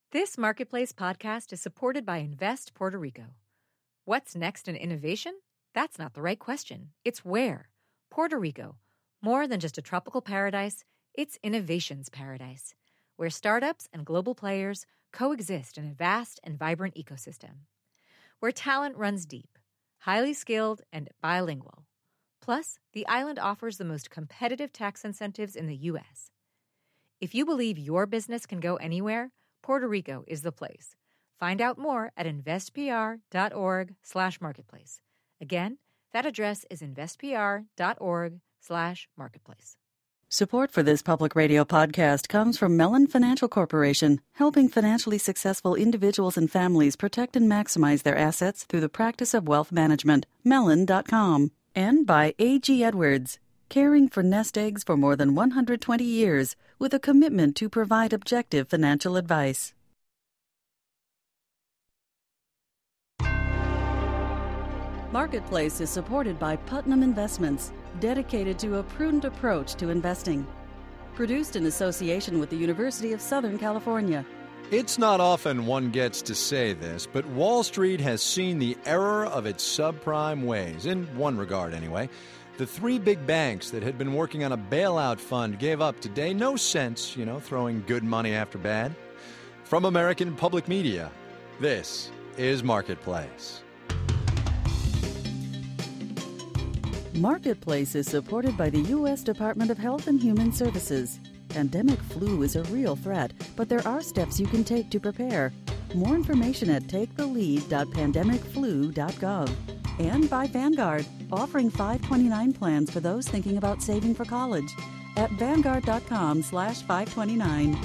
This Marketplace podcast is supported by Invest Puerto Rico. What's next in innovation? That's not the right question. It's where. Puerto Rico. More than just a tropical paradise, it's innovation's paradise, where startups and global players coexist in a vast and vibrant ecosystem. Where talent runs deep, highly skilled, and bilingual. Plus, the island offers the most competitive tax incentives in the U.S. If you believe your business can go anywhere, Puerto Rico is the place. Find out more at investpr.org/marketplace. Again, that address is investpr.org/marketplace. Support for this public radio podcast comes from Mellon Financial Corporation, helping financially successful individuals and families protect and maximize their assets through the practice of wealth management. Mellon.com. And by A.G. Edwards, caring for nest eggs for more than 120 years with a commitment to provide objective financial advice. Marketplace is supported by Putnam Investments, dedicated to a prudent approach to investing. Produced in association with the University of Southern California. It's not often one gets to say this, but Wall Street has seen the error of its subprime ways, in one regard anyway. The three big banks that had been working on a bailout fund gave up today. No sense, throwing good money after bad. From American Public Media, this is Marketplace. Marketplace is supported by the U.S. Department of Health and Human Services. Pandemic flu is a real threat, but there are steps you can take to prepare. More information at takethelead.pandemicflu.gov. And by Vanguard, offering $529 plans for those thinking about saving for college at Vanguard.com/529.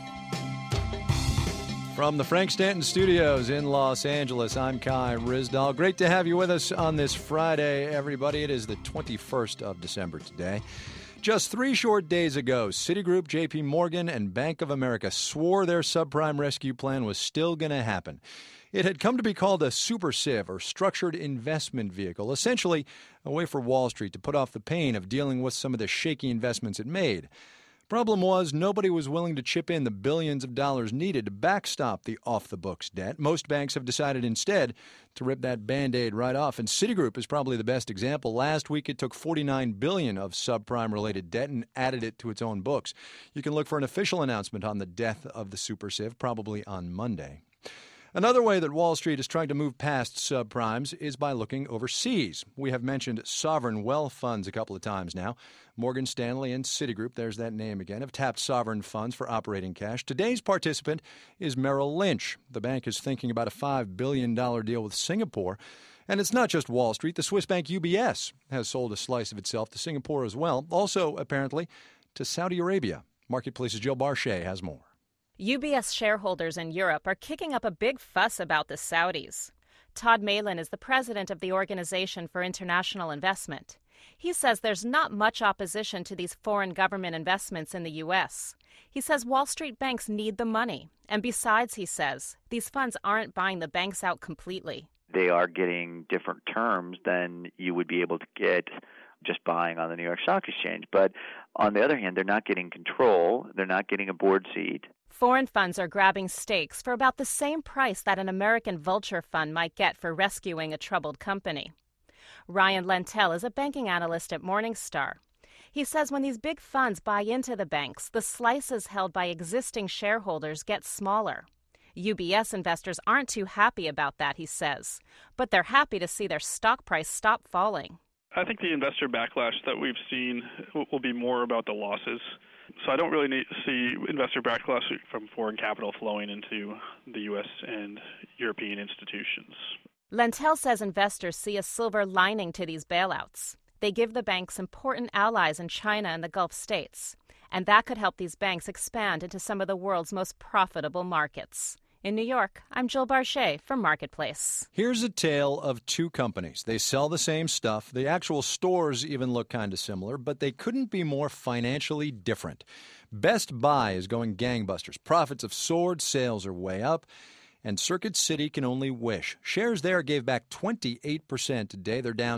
From the Frank Stanton Studios in Los Angeles, I'm Kai Ryssdal. Great to have you with us on this Friday, everybody. It is the 21st of December today. Just 3 short days ago, Citigroup, J.P. Morgan, and Bank of America swore their subprime rescue plan was still going to happen. It had come to be called a super SIV, or structured investment vehicle, essentially a way for Wall Street to put off the pain of dealing with some of the shaky investments it made. Problem was, nobody was willing to chip in the billions of dollars needed to backstop the off-the-books debt. Most banks have decided instead to rip that Band-Aid right off, and Citigroup is probably the best example. Last week, it took $49 billion of subprime-related debt and added it to its own books. You can look for an official announcement on the death of the super SIV, probably on Monday. Another way that Wall Street is trying to move past subprimes is by looking overseas. We have mentioned sovereign wealth funds a couple of times now. Morgan Stanley and Citigroup, there's that name again, have tapped sovereign funds for operating cash. Today's participant is Merrill Lynch. The bank is thinking about a $5 billion deal with Singapore. And it's not just Wall Street. The Swiss bank UBS has sold a slice of itself to Singapore as well. Also, apparently, to Saudi Arabia. Marketplace's Jill Barchet has more. UBS shareholders in Europe are kicking up a big fuss about the Saudis. Todd Malin is the president of the Organization for International Investment. He says there's not much opposition to these foreign government investments in the U.S. He says Wall Street banks need the money. And besides, he says, these funds aren't buying the banks out completely. They are getting different terms than you would be able to get just buying on the New York Stock Exchange. But on the other hand, they're not getting control. They're not getting a board seat. Foreign funds are grabbing stakes for about the same price that an American vulture fund might get for rescuing a troubled company. Ryan Lentell is a banking analyst at Morningstar. He says when these big funds buy into the banks, the slices held by existing shareholders get smaller. UBS investors aren't too happy about that, he says, but they're happy to see their stock price stop falling. I think the investor backlash that we've seen will be more about the losses. So I don't really see investor backlash from foreign capital flowing into the U.S. and European institutions. Lentell says investors see a silver lining to these bailouts. They give the banks important allies in China and the Gulf states, and that could help these banks expand into some of the world's most profitable markets. In New York, I'm Jill Barchet from Marketplace. Here's a tale of two companies. They sell the same stuff. The actual stores even look kind of similar, but they couldn't be more financially different. Best Buy is going gangbusters. Profits have soared, sales are way up, and Circuit City can only wish. Shares there gave back 28% today. They're down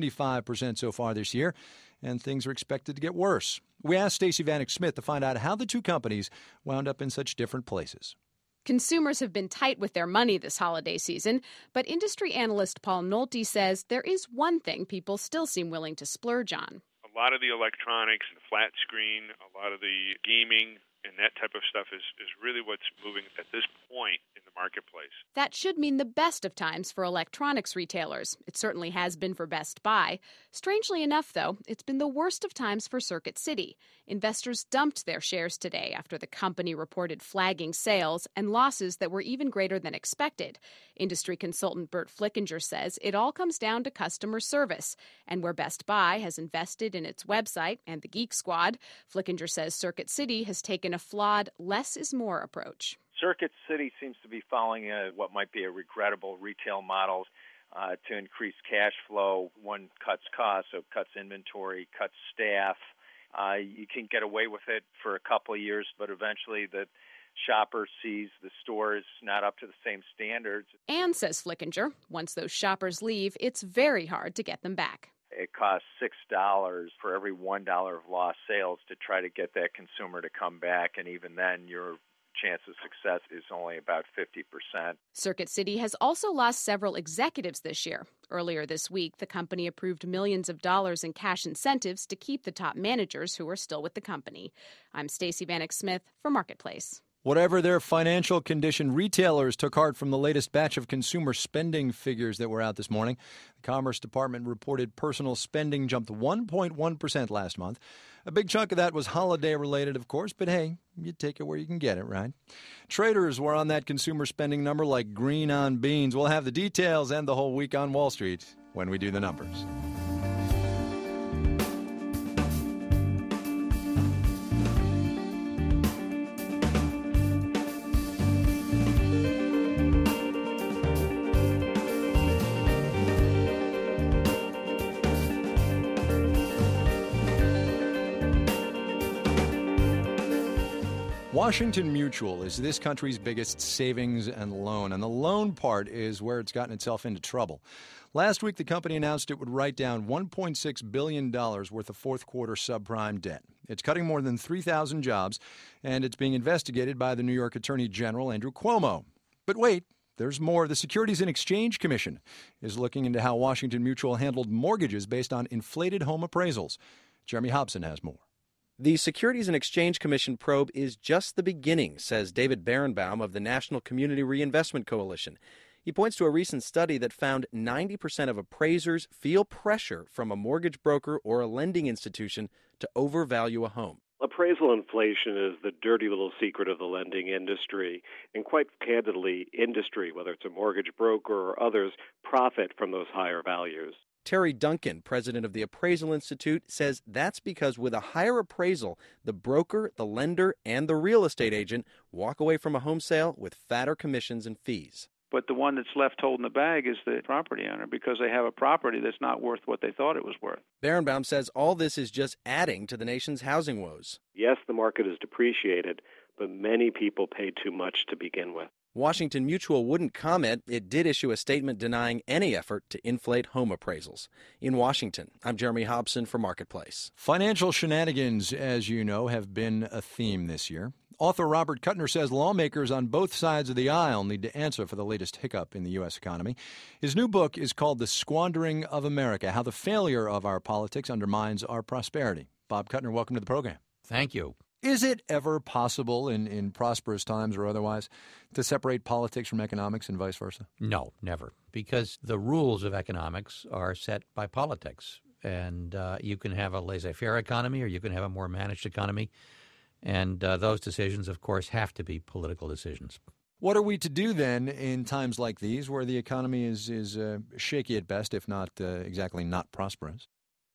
75% so far this year, and things are expected to get worse. We asked Stacey Vanek Smith to find out how the two companies wound up in such different places. Consumers have been tight with their money this holiday season, but industry analyst Paul Nolte says there is one thing people still seem willing to splurge on. A lot of the electronics and the flat screen, a lot of the gaming and that type of stuff is really what's moving at this point in the marketplace. That should mean the best of times for electronics retailers. It certainly has been for Best Buy. Strangely enough, though, it's been the worst of times for Circuit City. Investors dumped their shares today after the company reported flagging sales and losses that were even greater than expected. Industry consultant Bert Flickinger says it all comes down to customer service. And where Best Buy has invested in its website and the Geek Squad, Flickinger says Circuit City has taken a flawed less is more approach. Circuit City seems to be following what might be a regrettable retail model to increase cash flow. One cuts costs, so cuts inventory, cuts staff. You can get away with it for a couple of years, but eventually the shopper sees the store is not up to the same standards. And, says Flickinger, once those shoppers leave, it's very hard to get them back. It costs $6 for every $1 of lost sales to try to get that consumer to come back, and even then your chance of success is only about 50%. Circuit City has also lost several executives this year. Earlier this week, the company approved millions of dollars in cash incentives to keep the top managers who are still with the company. I'm Stacey Vanek Smith for Marketplace. Whatever their financial condition, retailers took heart from the latest batch of consumer spending figures that were out this morning. The Commerce Department reported personal spending jumped 1.1% last month. A big chunk of that was holiday-related, of course, but hey, you take it where you can get it, right? Traders were on that consumer spending number like green on beans. We'll have the details and the whole week on Wall Street when we do the numbers. Washington Mutual is this country's biggest savings and loan, and the loan part is where it's gotten itself into trouble. Last week, the company announced it would write down $1.6 billion worth of fourth-quarter subprime debt. It's cutting more than 3,000 jobs, and it's being investigated by the New York Attorney General, Andrew Cuomo. But wait, there's more. The Securities and Exchange Commission is looking into how Washington Mutual handled mortgages based on inflated home appraisals. Jeremy Hobson has more. The Securities and Exchange Commission probe is just the beginning, says David Berenbaum of the National Community Reinvestment Coalition. He points to a recent study that found 90% of appraisers feel pressure from a mortgage broker or a lending institution to overvalue a home. Appraisal inflation is the dirty little secret of the lending industry, and quite candidly, industry, whether it's a mortgage broker or others, profit from those higher values. Terry Duncan, president of the Appraisal Institute, says that's because with a higher appraisal, the broker, the lender, and the real estate agent walk away from a home sale with fatter commissions and fees. But the one that's left holding the bag is the property owner because they have a property that's not worth what they thought it was worth. Berenbaum says all this is just adding to the nation's housing woes. Yes, the market is depreciated, but many people paid too much to begin with. Washington Mutual wouldn't comment. It did issue a statement denying any effort to inflate home appraisals. In Washington, I'm Jeremy Hobson for Marketplace. Financial shenanigans, as you know, have been a theme this year. Author Robert Kuttner says lawmakers on both sides of the aisle need to answer for the latest hiccup in the U.S. economy. His new book is called The Squandering of America, How the Failure of Our Politics Undermines Our Prosperity. Bob Kuttner, welcome to the program. Thank you. Is it ever possible in prosperous times or otherwise to separate politics from economics and vice versa? No, never. Because the rules of economics are set by politics. And you can have a laissez-faire economy or you can have a more managed economy. And those decisions, of course, have to be political decisions. What are we to do then in times like these where the economy is shaky at best, if not exactly not prosperous?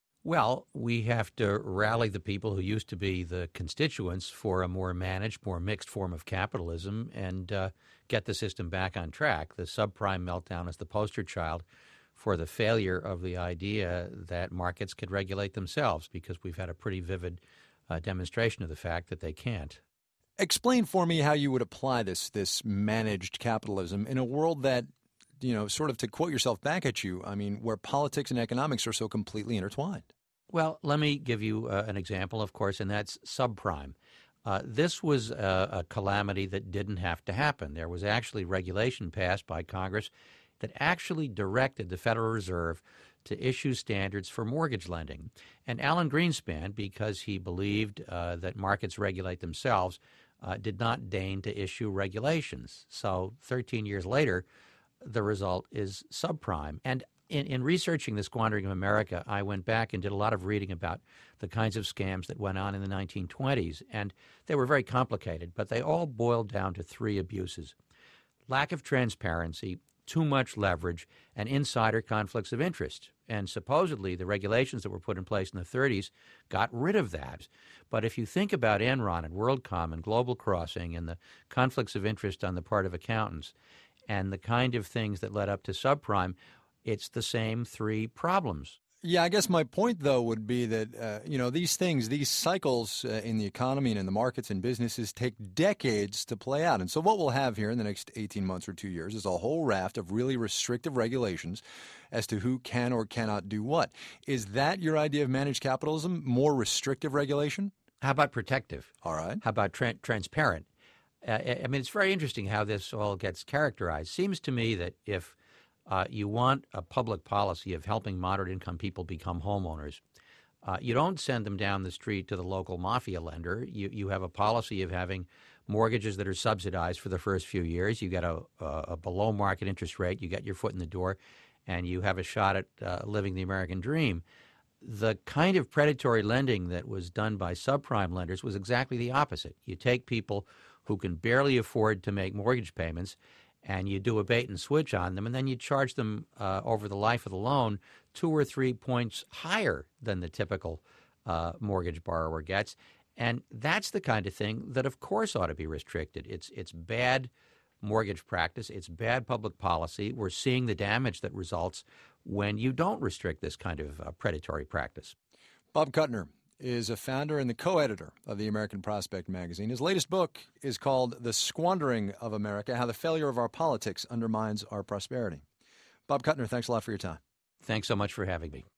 Well, we have to rally the people who used to be the constituents for a more managed, more mixed form of capitalism and get the system back on track. The subprime meltdown is the poster child for the failure of the idea that markets could regulate themselves because we've had a pretty vivid demonstration of the fact that they can't. Explain for me how you would apply this managed capitalism in a world that, you know, sort of to quote yourself back at you, I mean, where politics and economics are so completely intertwined. Well, let me give you an example, of course, and that's subprime. This was a calamity that didn't have to happen. There was actually regulation passed by Congress that actually directed the Federal Reserve to issue standards for mortgage lending. And Alan Greenspan, because he believed that markets regulate themselves, did not deign to issue regulations. So 13 years later, the result is subprime. And in researching the squandering of America, I went back and did a lot of reading about the kinds of scams that went on in the 1920s. And they were very complicated, but they all boiled down to three abuses: lack of transparency, too much leverage, and insider conflicts of interest. And supposedly the regulations that were put in place in the 30s got rid of that. But if you think about Enron and WorldCom and Global Crossing and the conflicts of interest on the part of accountants and the kind of things that led up to subprime, it's the same three problems. Yeah, I guess my point, though, would be that, these things, these cycles in the economy and in the markets and businesses take decades to play out. And so what we'll have here in the next 18 months or 2 years is a whole raft of really restrictive regulations as to who can or cannot do what. Is that your idea of managed capitalism, more restrictive regulation? How about protective? All right. How about transparent? It's very interesting how this all gets characterized. Seems to me that if you want a public policy of helping moderate-income people become homeowners, you don't send them down the street to the local mafia lender. You have a policy of having mortgages that are subsidized for the first few years. You get a below-market interest rate. You get your foot in the door, and you have a shot at living the American dream. The kind of predatory lending that was done by subprime lenders was exactly the opposite. You take people who can barely afford to make mortgage payments, and you do a bait and switch on them, and then you charge them over the life of the loan 2 or 3 points higher than the typical mortgage borrower gets. And that's the kind of thing that, of course, ought to be restricted. It's bad mortgage practice. It's bad public policy. We're seeing the damage that results when you don't restrict this kind of predatory practice. Bob Kuttner is a founder and the co-editor of the American Prospect magazine. His latest book is called The Squandering of America: How the Failure of Our Politics Undermines Our Prosperity. Bob Kuttner, thanks a lot for your time. Thanks so much for having me.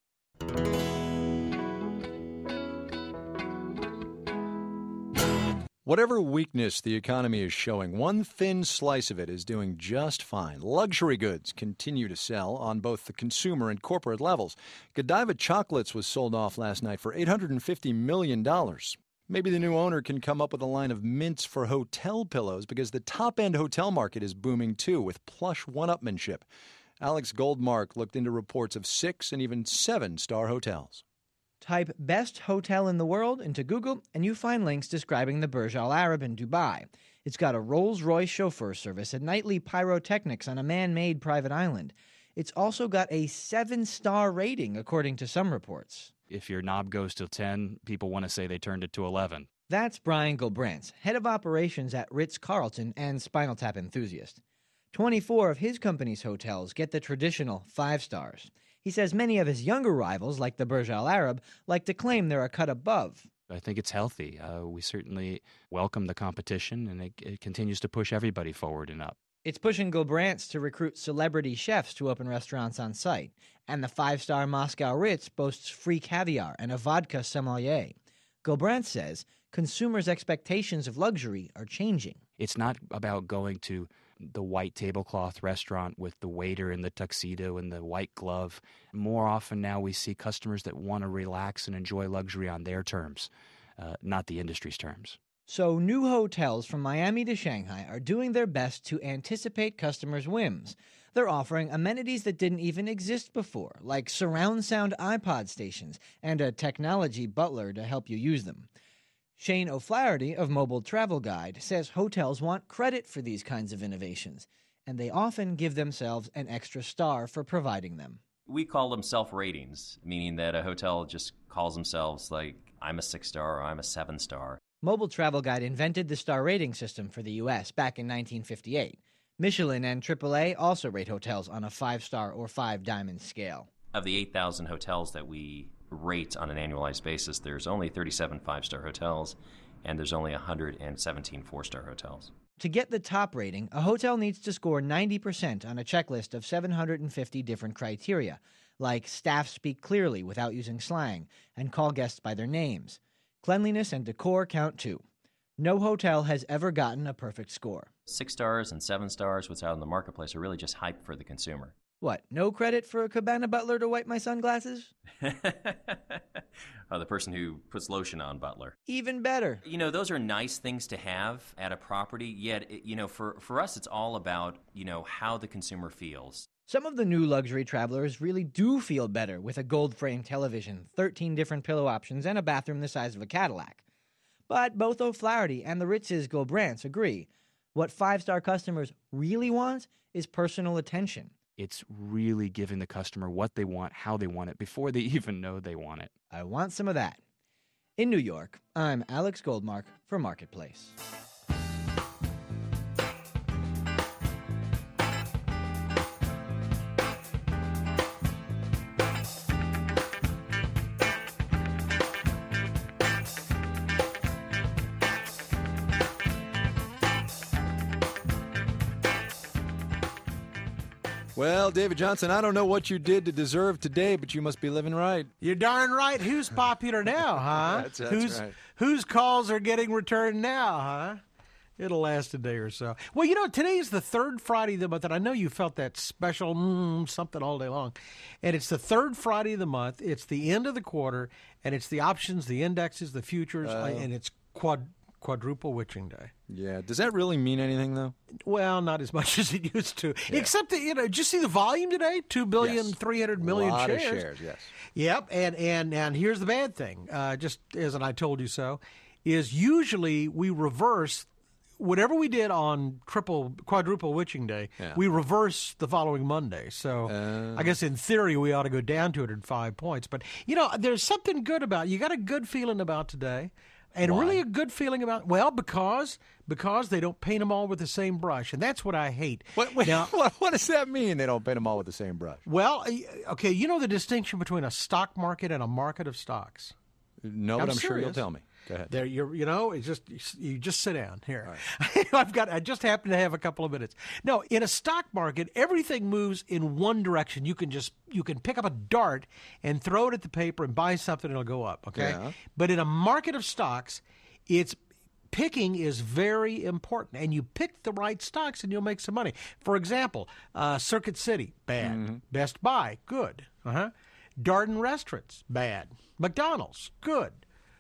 Whatever weakness the economy is showing, one thin slice of it is doing just fine. Luxury goods continue to sell on both the consumer and corporate levels. Godiva Chocolates was sold off last night for $850 million. Maybe the new owner can come up with a line of mints for hotel pillows, because the top-end hotel market is booming too, with plush one-upmanship. Alex Goldmark looked into reports of 6 and even 7-star hotels. Type best hotel in the world into Google and you find links describing the Burj Al Arab in Dubai. It's got a Rolls-Royce chauffeur service and nightly pyrotechnics on a man-made private island. It's also got a 7-star rating, according to some reports. If your knob goes to 10, people want to say they turned it to 11. That's Brian Gulbrandts, head of operations at Ritz-Carlton and Spinal Tap enthusiast. 24 of his company's hotels get the traditional 5 stars. He says many of his younger rivals, like the Burj Al Arab, like to claim they're a cut above. I think it's healthy. We certainly welcome the competition, and it continues to push everybody forward and up. It's pushing Gulbrandts to recruit celebrity chefs to open restaurants on site. And the 5-star Moscow Ritz boasts free caviar and a vodka sommelier. Gulbrandts says consumers' expectations of luxury are changing. It's not about going to the white tablecloth restaurant with the waiter in the tuxedo and the white glove. More often now we see customers that want to relax and enjoy luxury on their terms, not the industry's terms. So new hotels from Miami to Shanghai are doing their best to anticipate customers' whims. They're offering amenities that didn't even exist before, like surround sound iPod stations and a technology butler to help you use them. Shane O'Flaherty of Mobile Travel Guide says hotels want credit for these kinds of innovations, and they often give themselves an extra star for providing them. We call them self-ratings, meaning that a hotel just calls themselves like, I'm a 6-star or I'm a 7-star. Mobile Travel Guide invented the star rating system for the U.S. back in 1958. Michelin and AAA also rate hotels on a 5-star or 5-diamond scale. Of the 8,000 hotels that we rate on an annualized basis, there's only 37 5-star hotels, and there's only 117 4-star hotels. To get the top rating, a hotel needs to score 90% on a checklist of 750 different criteria, like staff speak clearly without using slang and call guests by their names. Cleanliness and decor count too. No hotel has ever gotten a perfect score. 6 stars and 7 stars, what's out in the marketplace, are really just hype for the consumer. What, no credit for a Cabana butler to wipe my sunglasses? The person who puts lotion on butler. Even better. Those are nice things to have at a property, yet, for us, it's all about, how the consumer feels. Some of the new luxury travelers really do feel better with a gold-framed television, 13 different pillow options, and a bathroom the size of a Cadillac. But both O'Flaherty and the Ritz's Gulbrandts agree. What 5-star customers really want is personal attention. It's really giving the customer what they want, how they want it, before they even know they want it. I want some of that. In New York, I'm Alex Goldmark for Marketplace. Well, David Johnson, I don't know what you did to deserve today, but you must be living right. You're darn right. Who's popular now, huh? That's right. Whose calls are getting returned now, huh? It'll last a day or so. Well, today's the third Friday of the month, and I know you felt that special something all day long. And it's the third Friday of the month. It's the end of the quarter, and it's the options, the indexes, the futures, and it's quadruple witching day. Yeah. Does that really mean anything, though? Well, not as much as it used to. Yeah. Except that, did you see the volume today? 2,300,000,000 shares. A lot of shares, yes. Yep. And here's the bad thing, just as I told you so, is usually we reverse whatever we did on quadruple witching day, we reverse the following Monday. So I guess in theory we ought to go down 205 points. But, there's something good about it. You got a good feeling about today. And Why? really a good feeling about, because they don't paint them all with the same brush. And that's what I hate. What does that mean, they don't paint them all with the same brush? Well, okay, you know the distinction between a stock market and a market of stocks? No, but I'm sure you'll tell me. Go ahead. There, you just sit down here. Right. I just happen to have a couple of minutes. No, in a stock market, everything moves in one direction. You can pick up a dart and throw it at the paper and buy something, and it'll go up. Okay, Yeah. But in a market of stocks, picking is very important, and you pick the right stocks, and you'll make some money. For example, Circuit City, bad. Mm-hmm. Best Buy, good. Darden Restaurants, bad. McDonald's, good.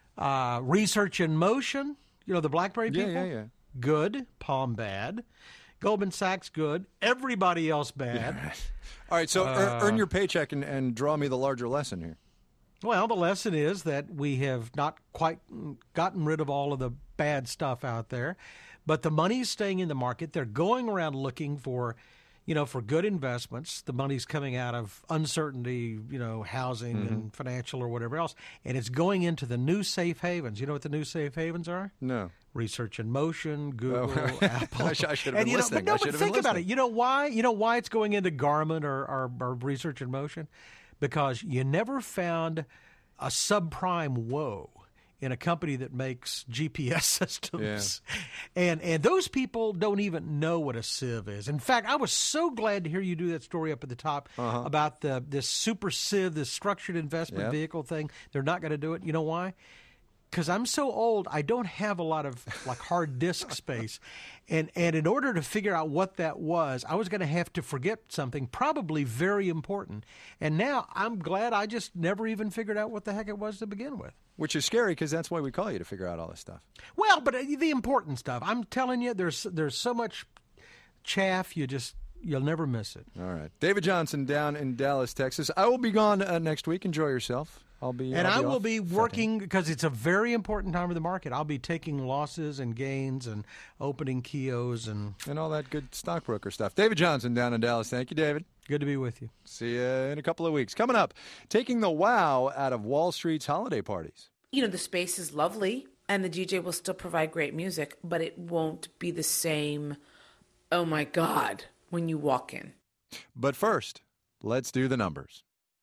Research in Motion, the BlackBerry people, Yeah. good. Palm, bad. Goldman Sachs, good. Everybody else, bad. Yeah. All right, so earn your paycheck and draw me the larger lesson here. Well, the lesson is that we have not quite gotten rid of all of the bad stuff out there, but the money is staying in the market. They're going around looking for good investments. The money's coming out of uncertainty, housing and financial or whatever else, and it's going into the new safe havens. You know what the new safe havens are? No. Research in Motion, Google, Apple. I should have been listening. But think about it. You know why? You know why it's going into Garmin or Research in Motion? Because you never found a subprime woe in a company that makes GPS systems. Yeah. And those people don't even know what a SIV is. In fact, I was so glad to hear you do that story up at the top about this super SIV, this structured investment vehicle thing. They're not going to do it. You know why? Because I'm so old, I don't have a lot of hard disk space. And in order to figure out what that was, I was going to have to forget something probably very important. And now I'm glad I just never even figured out what the heck it was to begin with. Which is scary because that's why we call you, to figure out all this stuff. Well, but the important stuff. I'm telling you, there's so much chaff, you'll never miss it. All right. David Johnson down in Dallas, Texas. I will be gone next week. Enjoy yourself. I will be working because it's a very important time of the market. I'll be taking losses and gains and opening kios and all that good stockbroker stuff. David Johnson down in Dallas. Thank you, David. Good to be with you. See you in a couple of weeks. Coming up, taking the wow out of Wall Street's holiday parties. The space is lovely and the DJ will still provide great music, but it won't be the same, oh my God, when you walk in. But first, let's do the numbers.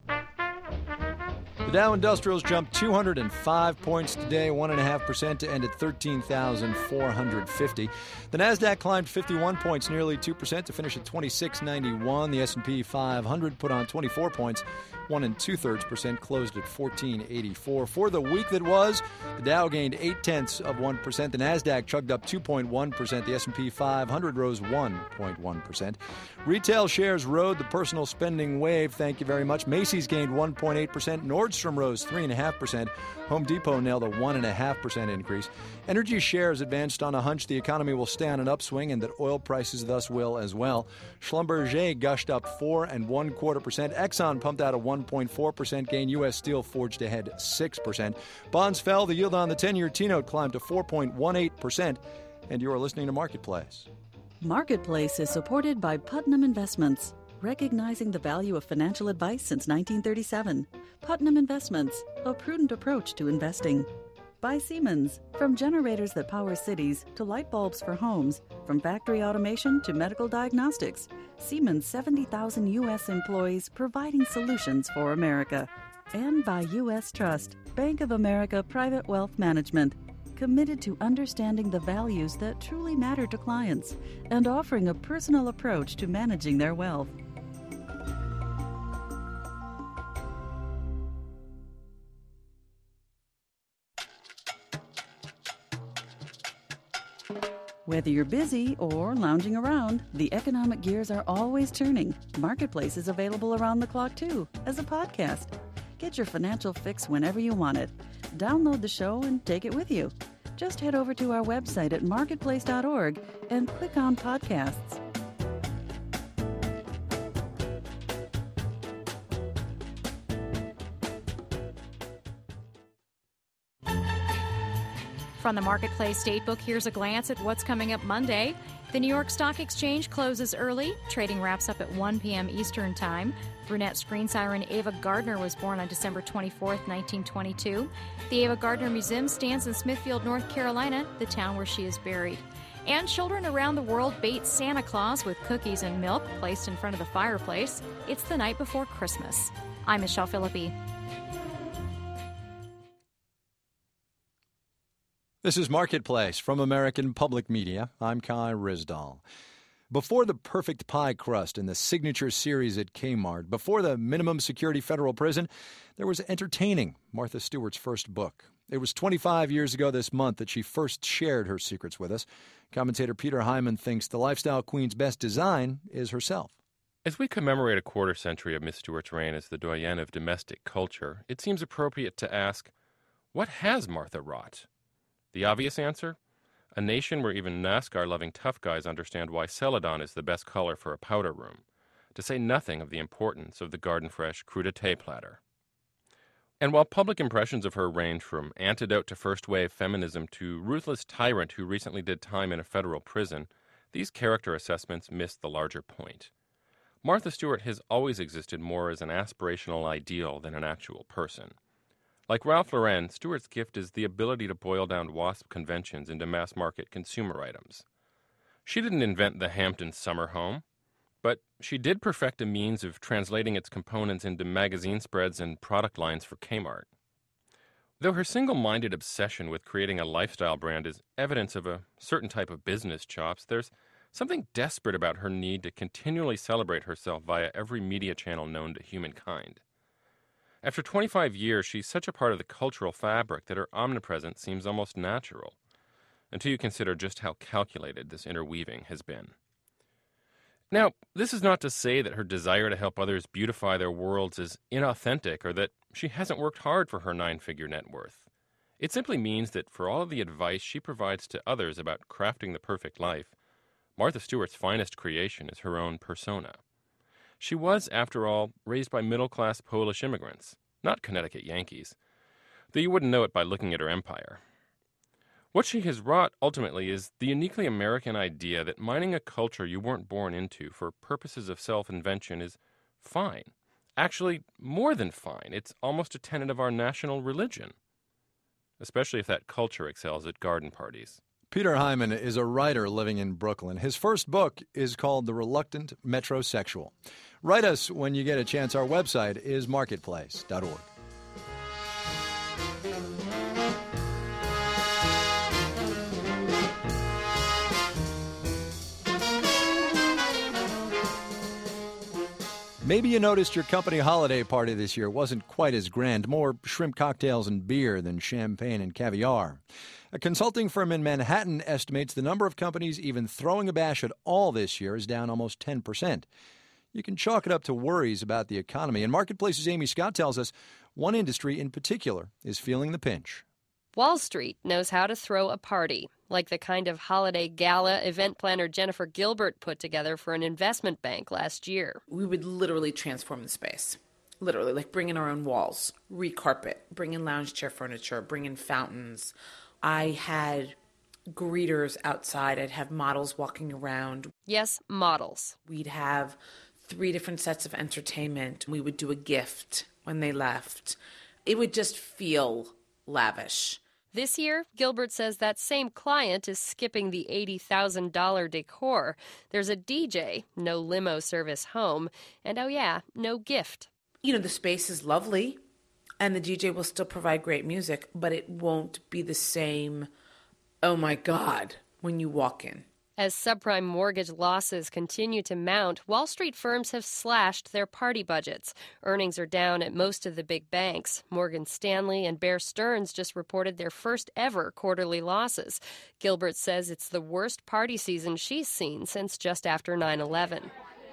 The Dow Industrials jumped 205 points today, 1.5% to end at 13,450. The Nasdaq climbed 51 points, nearly 2% to finish at 2691. The S&P 500 put on 24 points, 1 2/3%, closed at 1484. For the week that was, the Dow gained 0.8%, the Nasdaq chugged up 2.1%, the S&P 500 rose 1.1%. Retail shares rode the personal spending wave, thank you very much. Macy's gained 1.8%, Nordstrom rose 3.5%, Home Depot nailed a 1.5% increase. Energy shares advanced on a hunch the economy will stay on an upswing and that oil prices thus will as well. Schlumberger gushed up 4.25%. Exxon pumped out a 1.4% gain. U.S. Steel forged ahead 6%. Bonds fell. The yield on the 10-year T-note climbed to 4.18%. And you are listening to Marketplace. Marketplace is supported by Putnam Investments, recognizing the value of financial advice since 1937. Putnam Investments, a prudent approach to investing. By Siemens, from generators that power cities to light bulbs for homes, from factory automation to medical diagnostics. Siemens' 70,000 U.S. employees providing solutions for America. And by U.S. Trust, Bank of America Private Wealth Management, committed to understanding the values that truly matter to clients and offering a personal approach to managing their wealth. Whether you're busy or lounging around, the economic gears are always turning. Marketplace is available around the clock, too, as a podcast. Get your financial fix whenever you want it. Download the show and take it with you. Just head over to our website at marketplace.org and click on podcasts. From the Marketplace Datebook, here's a glance at what's coming up Monday. The New York Stock Exchange closes early. Trading wraps up at 1 p.m. Eastern Time. Brunette screen siren Ava Gardner was born on December 24, 1922. The Ava Gardner Museum stands in Smithfield, North Carolina, the town where she is buried. And children around the world bait Santa Claus with cookies and milk placed in front of the fireplace. It's the night before Christmas. I'm Michelle Philippi. This is Marketplace from American Public Media. I'm Kai Ryssdal. Before the perfect pie crust in the Signature series at Kmart, before the minimum security federal prison, there was Entertaining, Martha Stewart's first book. It was 25 years ago this month that she first shared her secrets with us. Commentator Peter Hyman thinks the lifestyle queen's best design is herself. As we commemorate a quarter century of Miss Stewart's reign as the doyenne of domestic culture, it seems appropriate to ask, what has Martha wrought? The obvious answer? A nation where even NASCAR-loving tough guys understand why Celadon is the best color for a powder room, to say nothing of the importance of the Garden Fresh crudité platter. And while public impressions of her range from antidote to first-wave feminism to ruthless tyrant who recently did time in a federal prison, these character assessments miss the larger point. Martha Stewart has always existed more as an aspirational ideal than an actual person. Like Ralph Lauren, Stewart's gift is the ability to boil down WASP conventions into mass-market consumer items. She didn't invent the Hampton summer home, but she did perfect a means of translating its components into magazine spreads and product lines for Kmart. Though her single-minded obsession with creating a lifestyle brand is evidence of a certain type of business chops, there's something desperate about her need to continually celebrate herself via every media channel known to humankind. After 25 years, she's such a part of the cultural fabric that her omnipresence seems almost natural, until you consider just how calculated this interweaving has been. Now, this is not to say that her desire to help others beautify their worlds is inauthentic or that she hasn't worked hard for her nine-figure net worth. It simply means that for all of the advice she provides to others about crafting the perfect life, Martha Stewart's finest creation is her own persona. She was, after all, raised by middle-class Polish immigrants, not Connecticut Yankees, though you wouldn't know it by looking at her empire. What she has wrought, ultimately, is the uniquely American idea that mining a culture you weren't born into for purposes of self-invention is fine. Actually, more than fine. It's almost a tenet of our national religion, especially if that culture excels at garden parties. Peter Hyman is a writer living in Brooklyn. His first book is called The Reluctant Metrosexual. Write us when you get a chance. Our website is marketplace.org. Maybe you noticed your company holiday party this year wasn't quite as grand, more shrimp cocktails and beer than champagne and caviar. A consulting firm in Manhattan estimates the number of companies even throwing a bash at all this year is down almost 10%. You can chalk it up to worries about the economy. And Marketplace's Amy Scott tells us one industry in particular is feeling the pinch. Wall Street knows how to throw a party, like the kind of holiday gala event planner Jennifer Gilbert put together for an investment bank last year. We would literally transform the space. Literally, like bring in our own walls, recarpet, bring in lounge chair furniture, bring in fountains. I had greeters outside. I'd have models walking around. Yes, models. We'd have 3 different sets of entertainment. We would do a gift when they left. It would just feel lavish. This year, Gilbert says that same client is skipping the $80,000 decor. There's a DJ, no limo service home, and oh yeah, no gift. You know, the space is lovely, and the DJ will still provide great music, but it won't be the same, oh my God, when you walk in. As subprime mortgage losses continue to mount, Wall Street firms have slashed their party budgets. Earnings are down at most of the big banks. Morgan Stanley and Bear Stearns just reported their first ever quarterly losses. Gilbert says it's the worst party season she's seen since just after 9/11.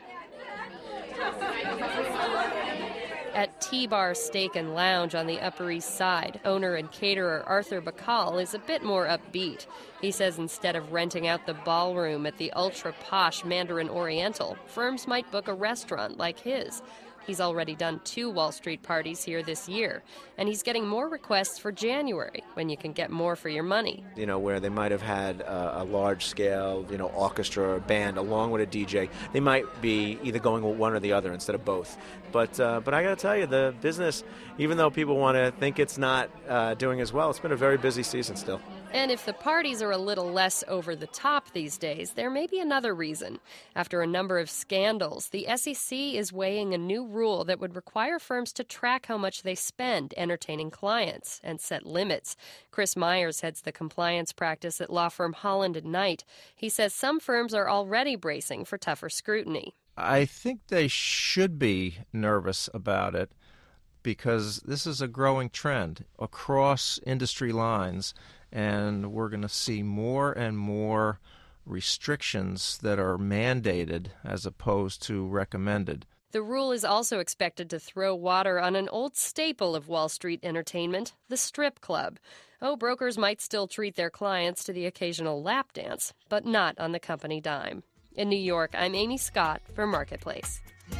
At T-Bar Steak and Lounge on the Upper East Side, owner and caterer Arthur Bacall is a bit more upbeat. He says instead of renting out the ballroom at the ultra-posh Mandarin Oriental, firms might book a restaurant like his. He's already done 2 Wall Street parties here this year, and he's getting more requests for January, when you can get more for your money. You know, where they might have had a large-scale, orchestra or band along with a DJ. They might be either going with one or the other instead of both. But I got to tell you, the business, even though people want to think it's not doing as well, it's been a very busy season still. And if the parties are a little less over the top these days, there may be another reason. After a number of scandals, the SEC is weighing a new rule that would require firms to track how much they spend entertaining clients and set limits. Chris Myers heads the compliance practice at law firm Holland & Knight. He says some firms are already bracing for tougher scrutiny. I think they should be nervous about it because this is a growing trend across industry lines. And we're going to see more and more restrictions that are mandated as opposed to recommended. The rule is also expected to throw water on an old staple of Wall Street entertainment, the strip club. Oh, brokers might still treat their clients to the occasional lap dance, but not on the company dime. In New York, I'm Amy Scott for Marketplace.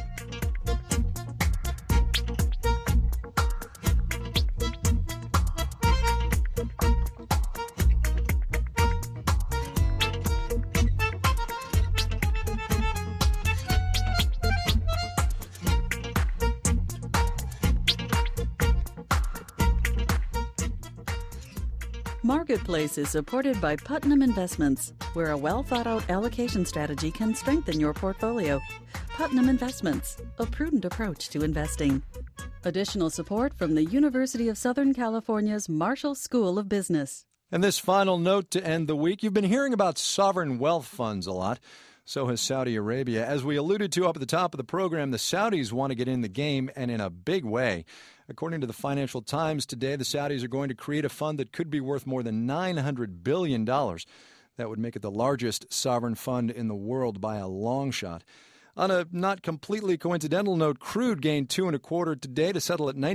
Marketplace is supported by Putnam Investments, where a well-thought-out allocation strategy can strengthen your portfolio. Putnam Investments, a prudent approach to investing. Additional support from the University of Southern California's Marshall School of Business. And this final note to end the week. You've been hearing about sovereign wealth funds a lot. So has Saudi Arabia. As we alluded to up at the top of the program, the Saudis want to get in the game, and in a big way. According to the Financial Times today, the Saudis are going to create a fund that could be worth more than $900 billion. That would make it the largest sovereign fund in the world by a long shot. On a not completely coincidental note, crude gained 2.25 today to settle at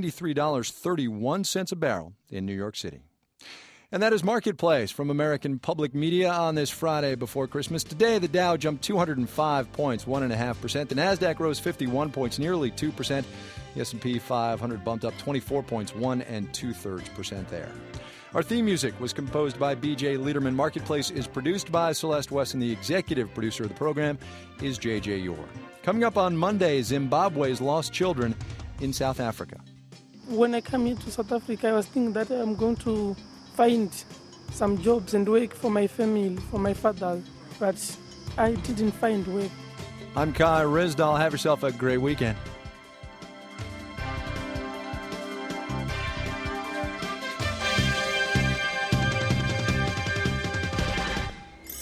$93.31 a barrel in New York City. And that is Marketplace from American Public Media on this Friday before Christmas. Today, the Dow jumped 205 points, 1.5%. The Nasdaq rose 51 points, nearly 2%. The S&P 500 bumped up 24 points, 1 2/3% there. Our theme music was composed by B.J. Liederman. Marketplace is produced by Celeste Wesson. The executive producer of the program is J.J. Yore. Coming up on Monday, Zimbabwe's lost children in South Africa. When I come here to South Africa, I was thinking that I'm going to find some jobs and work for my family, for my father, but I didn't find work. I'm Kai Rizdal. Have yourself a great weekend.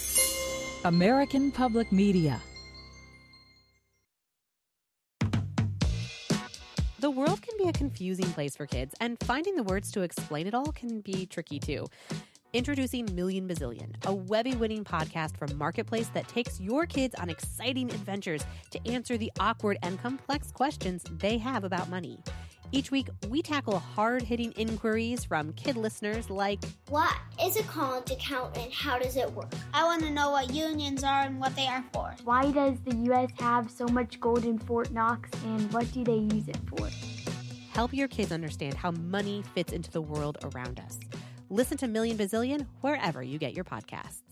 American Public Media. The world can be a confusing place for kids, and finding the words to explain it all can be tricky too. Introducing Million Bazillion, a Webby-winning podcast from Marketplace that takes your kids on exciting adventures to answer the awkward and complex questions they have about money. Each week, we tackle hard-hitting inquiries from kid listeners like, what is a college account and how does it work? I want to know what unions are and what they are for. Why does the U.S. have so much gold in Fort Knox, and what do they use it for? Help your kids understand how money fits into the world around us. Listen to Million Bazillion wherever you get your podcasts.